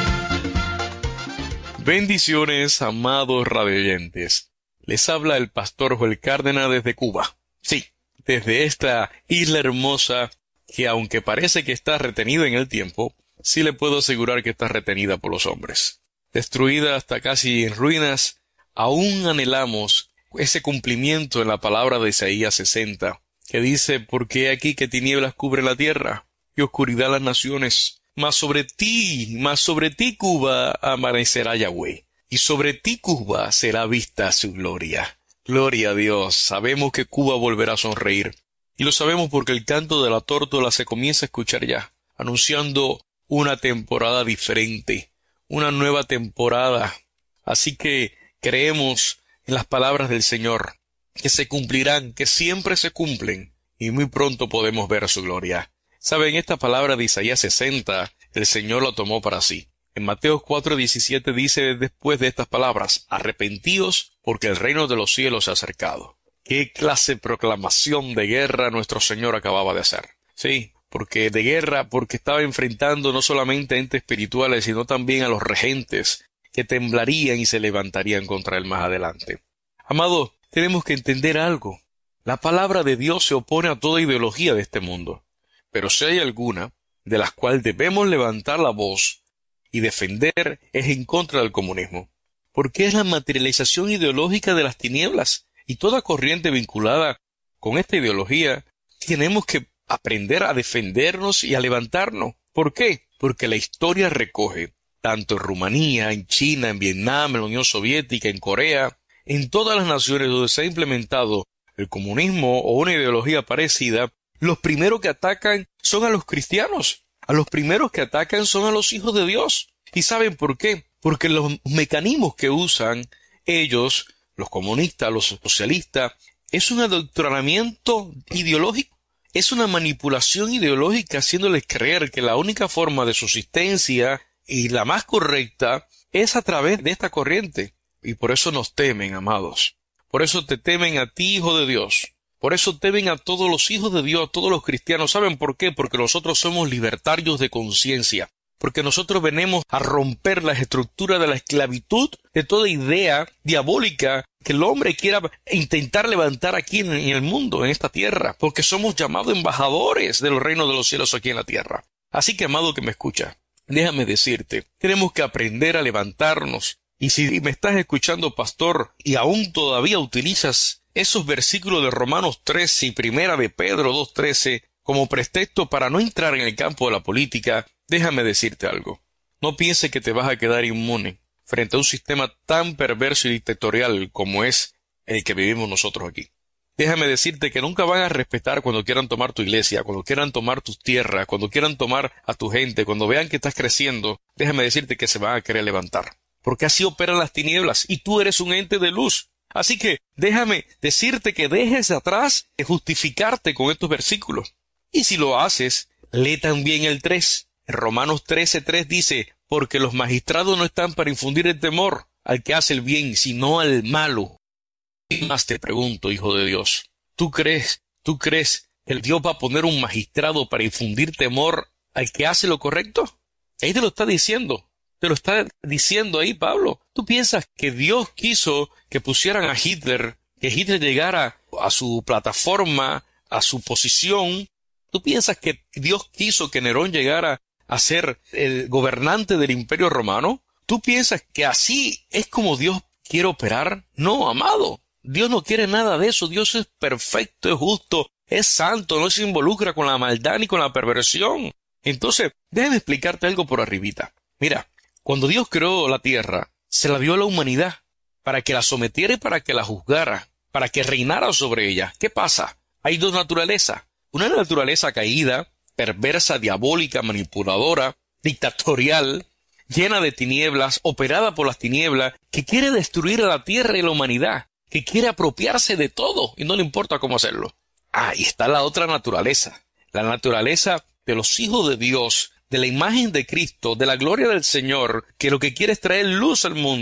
Bendiciones, amados radioyentes. Les habla el pastor Joel Cárdenas desde Cuba. Sí, desde esta isla hermosa que, aunque parece que está retenida en el tiempo, sí le puedo asegurar que está retenida por los hombres. Destruida hasta casi en ruinas, aún anhelamos ese cumplimiento en la palabra de Isaías sesenta, que dice: porque he aquí que tinieblas cubre la tierra y oscuridad las naciones, mas sobre ti, mas sobre ti, Cuba, amanecerá Yahweh, y sobre ti, Cuba, será vista su gloria. Gloria a Dios. Sabemos que Cuba volverá a sonreír, y lo sabemos porque el canto de la tórtola se comienza a escuchar ya, anunciando una temporada diferente, una nueva temporada. Así que creemos en las palabras del Señor, que se cumplirán, que siempre se cumplen, y muy pronto podemos ver su gloria. Saben, esta palabra de Isaías sesenta, el Señor la tomó para sí. En Mateo cuatro diecisiete dice después de estas palabras: arrepentíos, porque el reino de los cielos se ha acercado. ¿Qué clase de proclamación de guerra nuestro Señor acababa de hacer? Sí, porque de guerra, porque estaba enfrentando no solamente a entes espirituales, sino también a los regentes, que temblarían y se levantarían contra él más adelante. Amado, tenemos que entender algo. La palabra de Dios se opone a toda ideología de este mundo. Pero si hay alguna de las cuales debemos levantar la voz y defender, es en contra del comunismo. Porque es la materialización ideológica de las tinieblas, y toda corriente vinculada con esta ideología tenemos que aprender a defendernos y a levantarnos. ¿Por qué? Porque la historia recoge, tanto en Rumanía, en China, en Vietnam, en la Unión Soviética, en Corea, en todas las naciones donde se ha implementado el comunismo o una ideología parecida, los primeros que atacan son a los cristianos. A los primeros que atacan son a los hijos de Dios. ¿Y saben por qué? Porque los mecanismos que usan ellos, los comunistas, los socialistas, es un adoctrinamiento ideológico. Es una manipulación ideológica, haciéndoles creer que la única forma de subsistencia y la más correcta es a través de esta corriente. Y por eso nos temen, amados. Por eso te temen a ti, hijo de Dios. Por eso temen a todos los hijos de Dios, a todos los cristianos. ¿Saben por qué? Porque nosotros somos libertarios de conciencia. Porque nosotros venimos a romper las estructuras de la esclavitud, de toda idea diabólica que el hombre quiera intentar levantar aquí en el mundo, en esta tierra. Porque somos llamados embajadores del reino de los cielos aquí en la tierra. Así que, amado que me escucha, déjame decirte, tenemos que aprender a levantarnos. Y si me estás escuchando, pastor, y aún todavía utilizas esos versículos de Romanos trece y Primera de Pedro dos trece como pretexto para no entrar en el campo de la política, déjame decirte algo. No pienses que te vas a quedar inmune frente a un sistema tan perverso y dictatorial como es el que vivimos nosotros aquí. Déjame decirte que nunca van a respetar cuando quieran tomar tu iglesia, cuando quieran tomar tus tierras, cuando quieran tomar a tu gente, cuando vean que estás creciendo, déjame decirte que se van a querer levantar. Porque así operan las tinieblas, y tú eres un ente de luz. Así que déjame decirte que dejes atrás de justificarte con estos versículos. Y si lo haces, lee también el tres. En Romanos trece tres dice: porque los magistrados no están para infundir el temor al que hace el bien, sino al malo. ¿Qué más te pregunto, hijo de Dios? ¿Tú crees, tú crees que el Dios va a poner un magistrado para infundir temor al que hace lo correcto? Ahí te lo está diciendo. Te lo está diciendo ahí Pablo. ¿Tú piensas que Dios quiso que pusieran a Hitler, que Hitler llegara a su plataforma, a su posición? ¿Tú piensas que Dios quiso que Nerón llegara a ser el gobernante del Imperio Romano? ¿Tú piensas que así es como Dios quiere operar? No, amado. Dios no quiere nada de eso. Dios es perfecto, es justo, es santo, no se involucra con la maldad ni con la perversión. Entonces, déjame explicarte algo por arribita. Mira, cuando Dios creó la tierra, se la dio a la humanidad para que la sometiera y para que la juzgara, para que reinara sobre ella. ¿Qué pasa? Hay dos naturalezas. Una naturaleza caída, perversa, diabólica, manipuladora, dictatorial, llena de tinieblas, operada por las tinieblas, que quiere destruir a la tierra y la humanidad, que quiere apropiarse de todo y no le importa cómo hacerlo. Ah, y está la otra naturaleza, la naturaleza de los hijos de Dios, de la imagen de Cristo, de la gloria del Señor, que lo que quiere es traer luz al mundo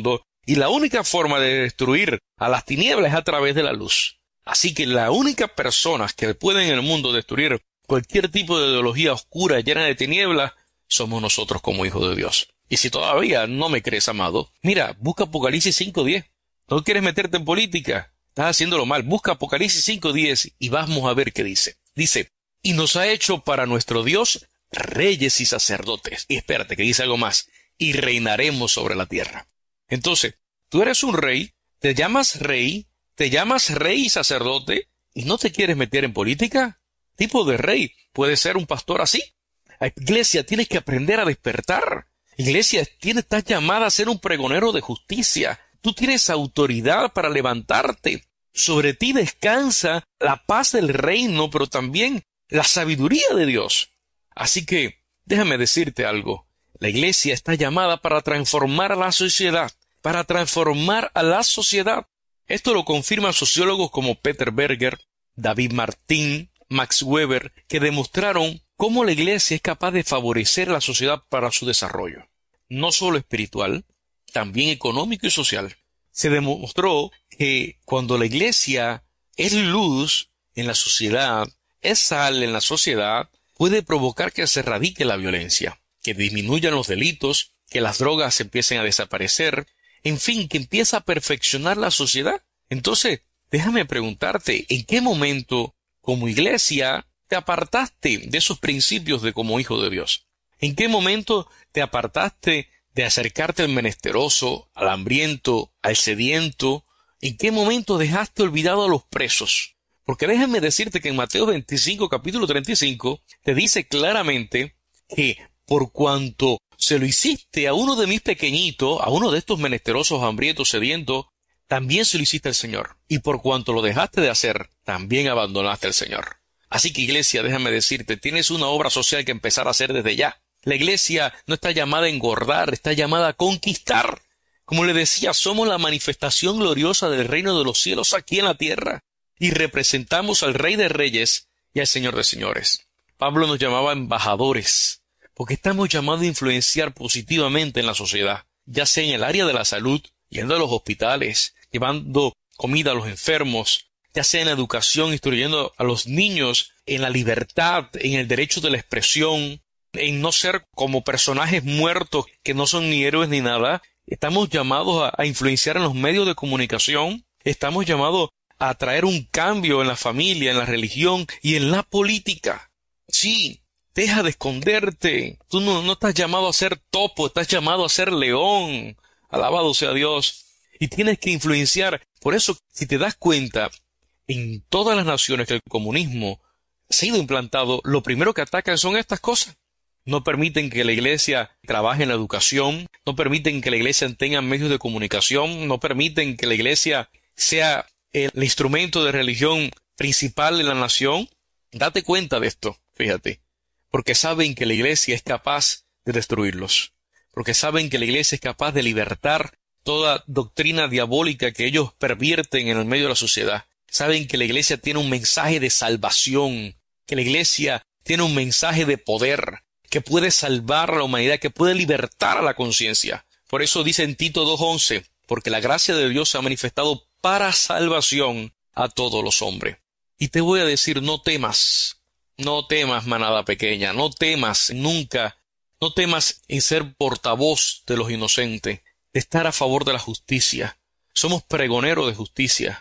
Y la única forma de destruir a las tinieblas es a través de la luz. Así que la única personas que pueden en el mundo destruir cualquier tipo de ideología oscura llena de tinieblas somos nosotros como hijos de Dios. Y si todavía no me crees, amado, mira, busca Apocalipsis cinco diez. ¿No quieres meterte en política? Estás haciéndolo mal. Busca Apocalipsis cinco diez y vamos a ver qué dice. Dice, y nos ha hecho para nuestro Dios reyes y sacerdotes. Y espérate, que dice algo más. Y reinaremos sobre la tierra. Entonces, tú eres un rey, te llamas rey, te llamas rey y sacerdote, y no te quieres meter en política. Tipo de rey puede ser un pastor así. Iglesia, tienes que aprender a despertar. Iglesia, tienes, estás llamada a ser un pregonero de justicia. Tú tienes autoridad para levantarte. Sobre ti descansa la paz del reino, pero también la sabiduría de Dios. Así que, déjame decirte algo. La iglesia está llamada para transformar a la sociedad, para transformar a la sociedad. Esto lo confirman sociólogos como Peter Berger, David Martín, Max Weber, que demostraron cómo la iglesia es capaz de favorecer a la sociedad para su desarrollo. No solo espiritual, también económico y social. Se demostró que cuando la iglesia es luz en la sociedad, es sal en la sociedad, puede provocar que se erradique la violencia, que disminuyan los delitos, que las drogas empiecen a desaparecer, en fin, que empieza a perfeccionar la sociedad. Entonces, déjame preguntarte, ¿en qué momento, como iglesia, te apartaste de esos principios de como hijo de Dios? ¿En qué momento te apartaste de acercarte al menesteroso, al hambriento, al sediento? ¿En qué momento dejaste olvidado a los presos? Porque déjame decirte que en Mateo veinticinco, capítulo treinta y cinco, te dice claramente que por cuanto se lo hiciste a uno de mis pequeñitos, a uno de estos menesterosos, hambrientos, sedientos, también se lo hiciste al Señor. Y por cuanto lo dejaste de hacer, también abandonaste al Señor. Así que, iglesia, déjame decirte, tienes una obra social que empezar a hacer desde ya. La iglesia no está llamada a engordar, está llamada a conquistar. Como le decía, somos la manifestación gloriosa del reino de los cielos aquí en la tierra. Y representamos al Rey de Reyes y al Señor de Señores. Pablo nos llamaba embajadores, porque estamos llamados a influenciar positivamente en la sociedad, ya sea en el área de la salud, yendo a los hospitales, llevando comida a los enfermos, ya sea en la educación, instruyendo a los niños en la libertad, en el derecho de la expresión, en no ser como personajes muertos que no son ni héroes ni nada. Estamos llamados a, a influenciar en los medios de comunicación, estamos llamados a traer un cambio en la familia, en la religión y en la política. Sí, deja de esconderte. Tú no, no estás llamado a ser topo, estás llamado a ser león. Alabado sea Dios. Y tienes que influenciar. Por eso, si te das cuenta, en todas las naciones que el comunismo se ha ido implantado, lo primero que atacan son estas cosas. No permiten que la iglesia trabaje en la educación, no permiten que la iglesia tenga medios de comunicación, no permiten que la iglesia sea el instrumento de religión principal en la nación. Date cuenta de esto, fíjate, porque saben que la iglesia es capaz de destruirlos, porque saben que la iglesia es capaz de libertar toda doctrina diabólica que ellos pervierten en el medio de la sociedad. Saben que la iglesia tiene un mensaje de salvación, que la iglesia tiene un mensaje de poder, que puede salvar a la humanidad, que puede libertar a la conciencia. Por eso dice en Tito dos once, porque la gracia de Dios se ha manifestado para salvación a todos los hombres. Y te voy a decir, no temas, no temas, manada pequeña, no temas nunca, no temas en ser portavoz de los inocentes, de estar a favor de la justicia. Somos pregoneros de justicia.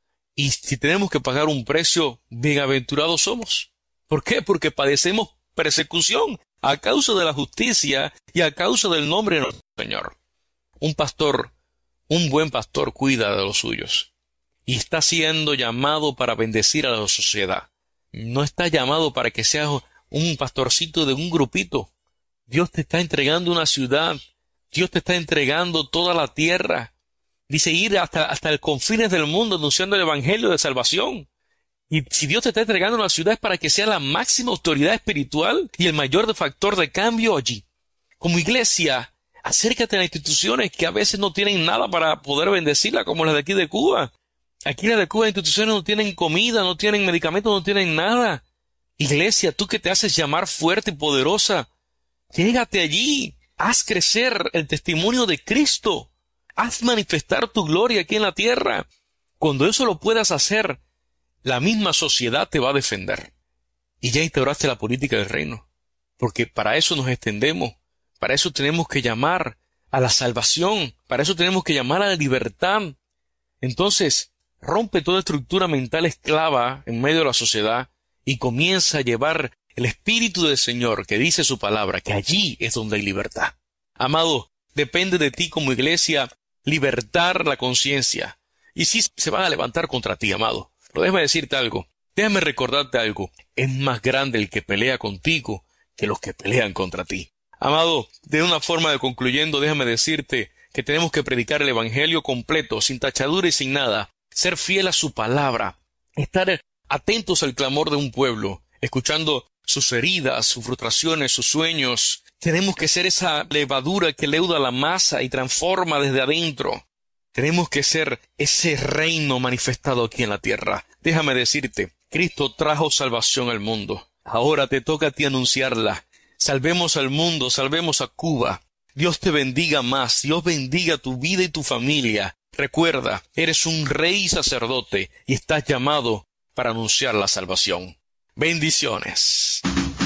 Y si tenemos que pagar un precio, bienaventurados somos. ¿Por qué? Porque padecemos persecución a causa de la justicia y a causa del nombre de nuestro Señor. Un pastor, un buen pastor cuida de los suyos y está siendo llamado para bendecir a la sociedad. No está llamado para que seas un pastorcito de un grupito. Dios te está entregando una ciudad. Dios te está entregando toda la tierra. Dice ir hasta, hasta los confines del mundo anunciando el evangelio de salvación. Y si Dios te está entregando una ciudad es para que sea la máxima autoridad espiritual y el mayor factor de cambio allí. Como iglesia, acércate a las instituciones que a veces no tienen nada para poder bendecirla, como las de aquí de Cuba. Aquí las de Cuba, las instituciones no tienen comida, no tienen medicamentos, no tienen nada. Iglesia, tú que te haces llamar fuerte y poderosa, llégate allí, haz crecer el testimonio de Cristo. Haz manifestar tu gloria aquí en la tierra. Cuando eso lo puedas hacer, la misma sociedad te va a defender. Y ya instauraste la política del reino. Porque para eso nos extendemos. Para eso tenemos que llamar a la salvación. Para eso tenemos que llamar a la libertad. Entonces, rompe toda estructura mental esclava en medio de la sociedad y comienza a llevar el Espíritu del Señor que dice su palabra, que allí es donde hay libertad. Amado, depende de ti como iglesia libertar la conciencia. Y sí se van a levantar contra ti, amado. Pero déjame decirte algo. Déjame recordarte algo. Es más grande el que pelea contigo que los que pelean contra ti. Amado, de una forma de concluyendo, déjame decirte que tenemos que predicar el Evangelio completo, sin tachadura y sin nada. Ser fiel a su palabra. Estar atentos al clamor de un pueblo, escuchando sus heridas, sus frustraciones, sus sueños. Tenemos que ser esa levadura que leuda la masa y transforma desde adentro. Tenemos que ser ese reino manifestado aquí en la tierra. Déjame decirte, Cristo trajo salvación al mundo. Ahora te toca a ti anunciarla. Salvemos al mundo, salvemos a Cuba. Dios te bendiga más, Dios bendiga tu vida y tu familia. Recuerda, eres un rey y sacerdote y estás llamado para anunciar la salvación. Bendiciones.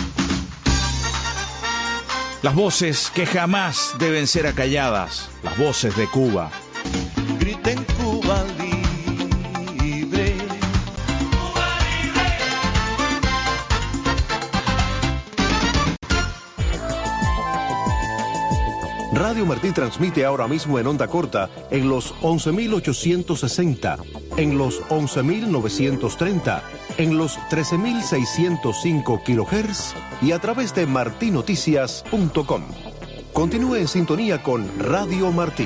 Las voces que jamás deben ser acalladas, las voces de Cuba. Griten Cuba libre. Cuba libre. Radio Martí transmite ahora mismo en onda corta en los once mil ochocientos sesenta, en los once mil novecientos treinta, en los trece mil seiscientos cinco kilohertz y a través de marti noticias punto com. Continúe en sintonía con Radio Martí.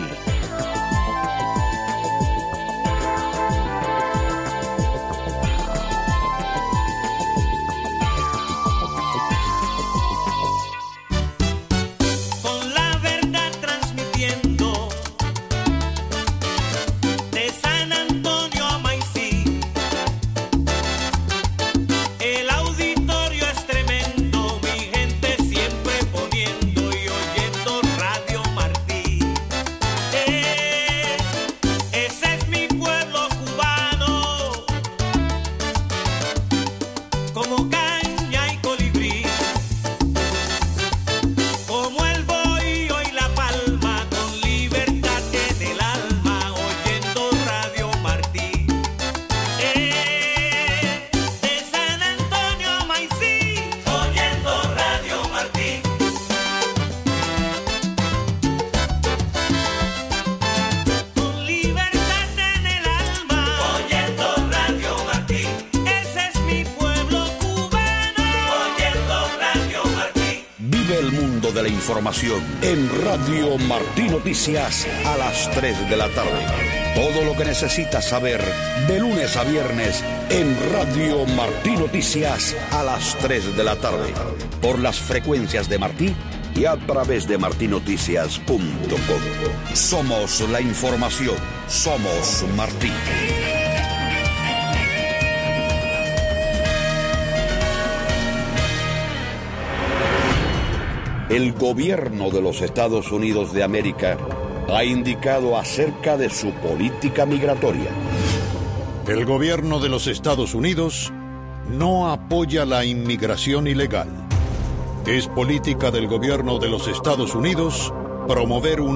Información en Radio Martí Noticias a las tres de la tarde. Todo lo que necesitas saber de lunes a viernes en Radio Martí Noticias a las tres de la tarde. Por las frecuencias de Martí y a través de marti noticias punto com. Somos la información. Somos Martí. El gobierno de los Estados Unidos de América ha indicado acerca de su política migratoria. El gobierno de los Estados Unidos no apoya la inmigración ilegal. Es política del gobierno de los Estados Unidos promover un